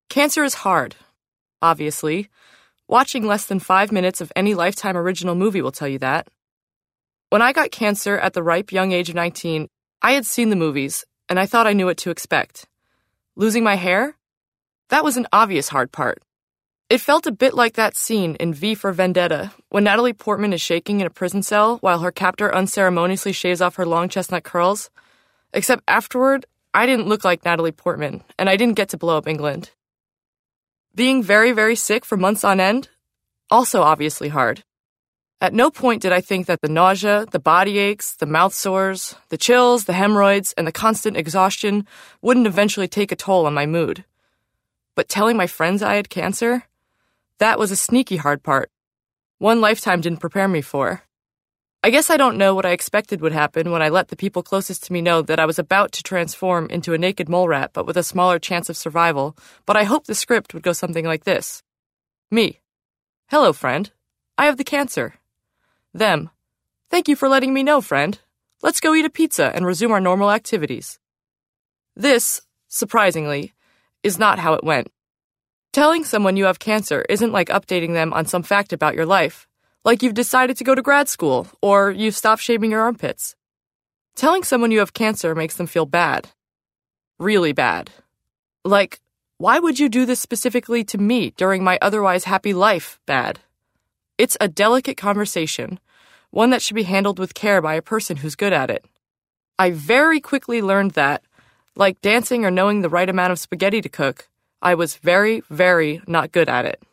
Cancer is hard, obviously. Watching less than 5 minutes of any Lifetime original movie will tell you that. When I got cancer at the ripe young age of 19, I had seen the movies, and I thought I knew what to expect. Losing my hair? That was an obvious hard part. It felt a bit like that scene in V for Vendetta, when Natalie Portman is shaking in a prison cell while her captor unceremoniously shaves off her long chestnut curls. Except afterward, I didn't look like Natalie Portman, and I didn't get to blow up England. Being very, very sick for months on end? Also obviously hard. At no point did I think that the nausea, the body aches, the mouth sores, the chills, the hemorrhoids, and the constant exhaustion wouldn't eventually take a toll on my mood. But telling my friends I had cancer? That was a sneaky hard part. One Lifetime didn't prepare me for. I guess I don't know what I expected would happen when I let the people closest to me know that I was about to transform into a naked mole rat but with a smaller chance of survival, but I hoped the script would go something like this. Me. Hello, friend. I have the cancer. Them. Thank you for letting me know, friend. Let's go eat a pizza and resume our normal activities. This, surprisingly, is not how it went. Telling someone you have cancer isn't like updating them on some fact about your life, like you've decided to go to grad school or you've stopped shaving your armpits. Telling someone you have cancer makes them feel bad. Really bad. Like, why would you do this specifically to me during my otherwise happy life bad? It's a delicate conversation, one that should be handled with care by a person who's good at it. I very quickly learned that, like dancing or knowing the right amount of spaghetti to cook, I was very, very not good at it.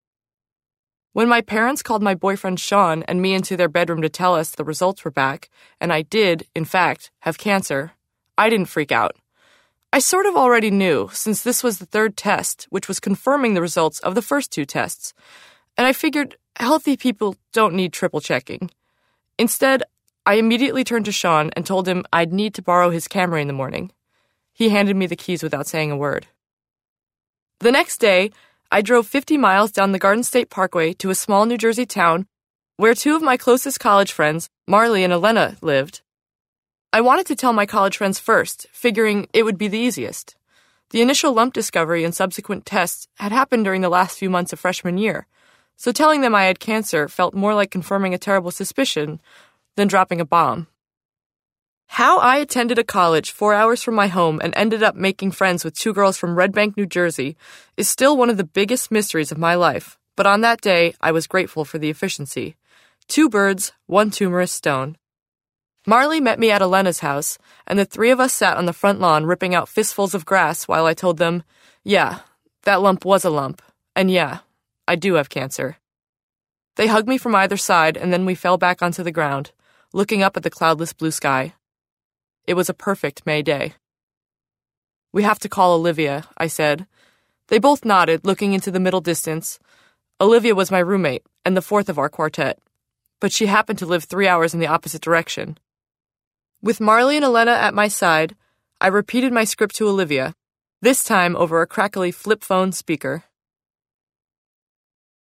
When my parents called my boyfriend Sean and me into their bedroom to tell us the results were back, and I did, in fact, have cancer, I didn't freak out. I sort of already knew, since this was the third test, which was confirming the results of the first two tests, and I figured healthy people don't need triple checking. Instead, I immediately turned to Sean and told him I'd need to borrow his Camry in the morning. He handed me the keys without saying a word. The next day, I drove 50 miles down the Garden State Parkway to a small New Jersey town where two of my closest college friends, Marley and Elena, lived. I wanted to tell my college friends first, figuring it would be the easiest. The initial lump discovery and subsequent tests had happened during the last few months of freshman year, so telling them I had cancer felt more like confirming a terrible suspicion than dropping a bomb. How I attended a college 4 hours from my home and ended up making friends with two girls from Red Bank, New Jersey, is still one of the biggest mysteries of my life, but on that day, I was grateful for the efficiency. 2 birds, 1 tumorous stone. Marley met me at Elena's house, and the 3 of us sat on the front lawn ripping out fistfuls of grass while I told them, yeah, that lump was a lump, and yeah, I do have cancer. They hugged me from either side, and then we fell back onto the ground, looking up at the cloudless blue sky. It was a perfect May day. We have to call Olivia, I said. They both nodded, looking into the middle distance. Olivia was my roommate, and the 4th of our quartet, but she happened to live 3 hours in the opposite direction. With Marley and Elena at my side, I repeated my script to Olivia, this time over a crackly flip phone speaker.